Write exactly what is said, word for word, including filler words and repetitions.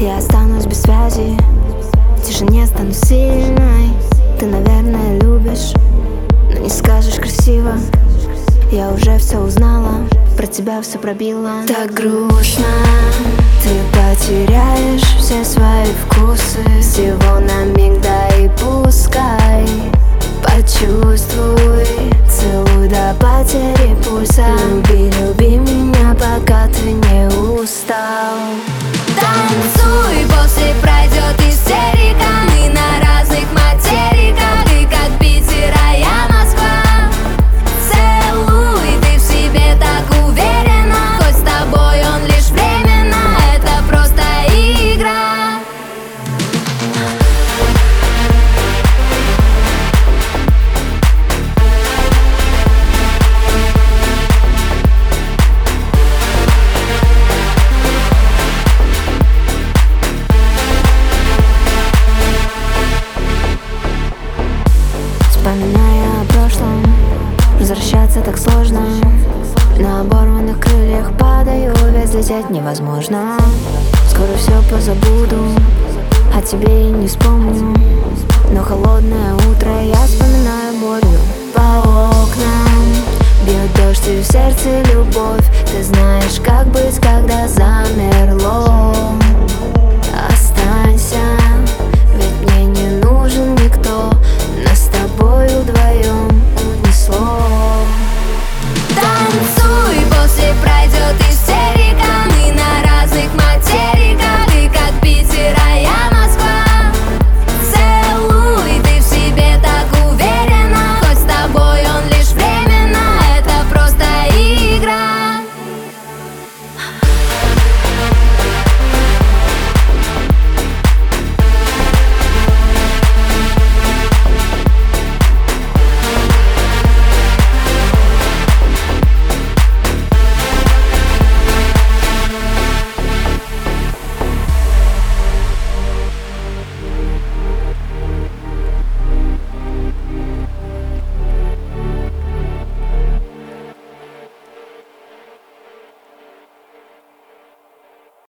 Я останусь без связи, в тишине стану сильной. Ты, наверное, любишь, но не скажешь красиво. Я уже все узнала, про тебя все пробила. Так грустно, ты потеряешь все свои вкусы. Всего на миг, да и пускай. Почувствуй, целуй до потери пульса. Люби, люби меня, пока ты не устал. Танцуй, после пройдет истерика. Мы на разных материках. Ты как Питер, а я Москва. Целуй, ты в себе так уверена. Хоть с тобой он лишь временно. Это просто игра. Вспоминая о прошлом, возвращаться так сложно. На оборванных крыльях падаю, ведь лететь невозможно. Скоро все позабуду, о тебе и не вспомню. Но холодное утро я вспоминаю болью. По окнам бьет дождь и в сердце любовь. Ты знаешь, как быть, когда замерло.